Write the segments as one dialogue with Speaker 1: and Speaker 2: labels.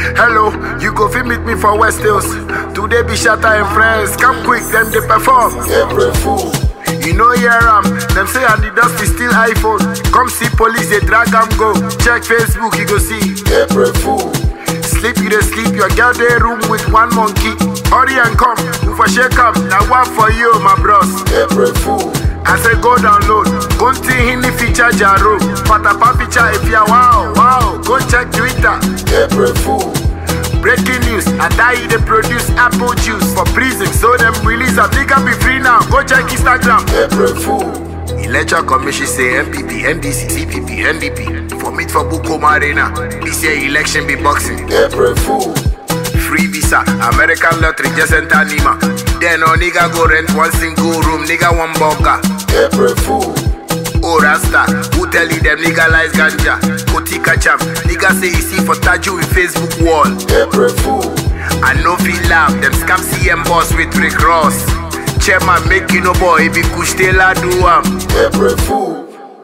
Speaker 1: Hello, you go fit meet me for West Hills. Today be Shatta and friends. Come quick, then they perform.
Speaker 2: April Fool.
Speaker 1: You know hear them say and the dust is still iPhone. Come see police, they drag them go. Check Facebook, you go see.
Speaker 2: April Fool.
Speaker 1: Sleep, you dey sleep, your girl dey room with one monkey. Hurry and come, move for shake up. Now what for you, my bros?
Speaker 2: April Fool.
Speaker 1: I say go download, go to Hindi feature Jaro. Patapa feature if you wow, go check Twitter.
Speaker 2: April Fool.
Speaker 1: Breaking news, I die they produce apple juice for prison. So them release a nigga be free now. Go check Instagram.
Speaker 2: April Fool.
Speaker 1: Electoral Commission say MPP, NDC, CPP, NDP. For meet for Bukoma Arena. This year election be boxing.
Speaker 2: April Fool.
Speaker 1: Free visa, American lottery, just enter Nima. Then no nigga go rent one single room, nigga one burger.
Speaker 2: April Fool.
Speaker 1: Oh Rasta, who tell you them legalize ganja? Kotika champ, nigga say he see for Taju in Facebook wall.
Speaker 2: April Fool.
Speaker 1: I no feel laugh, them scam CM boss with Rick Ross. Chairman make you no boy, be kush Taylor do am.
Speaker 2: April Fool.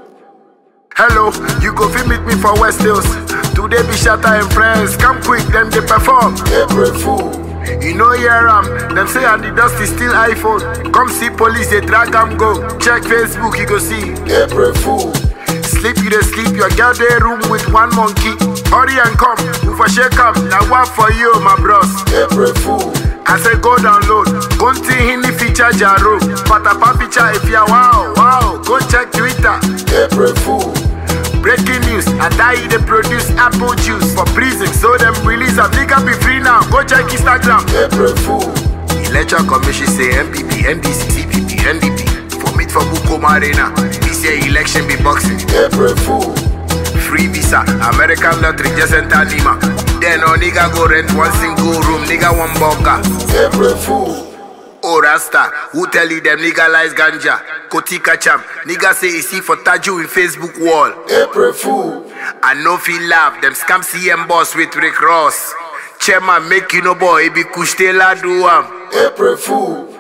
Speaker 1: Hello, you go fit meet me for West Hills. Today be Shatta and friends. Come quick, then they perform.
Speaker 2: April Fool.
Speaker 1: You know hear them say and the dust is still iPhone. Come see police, they drag them go. Check Facebook, you go see.
Speaker 2: April Fool.
Speaker 1: Sleep, you dey sleep, your girl dey room with one monkey. Hurry and come, move for shake up. Now what for you, my bros?
Speaker 2: April Fool.
Speaker 1: I say go download, go to Hindi feature Jaro. Patapa feature if you wow, go check Twitter.
Speaker 2: April Fool.
Speaker 1: Breaking news, I die they produce apple juice for prison. So them release a nigga be free now. Go check Instagram.
Speaker 2: April Fool.
Speaker 1: Electoral Commission say MPP, NDC, CPP, NDP. For meet for Bukoma Arena. This year election be boxing.
Speaker 2: April Fool.
Speaker 1: Free visa, American lottery, just enter Nima. Then no nigga go rent one single room, nigga one burger.
Speaker 2: April Fool.
Speaker 1: Oh Rasta, who tell you them legalize ganja? Kotika champ, nigga say he see for Taju in Facebook wall.
Speaker 2: April Fool.
Speaker 1: I no feel laugh, them scam CM boss with Rick Ross. Chairman make you no boy, he be kush Taylor do am.
Speaker 2: April Fool.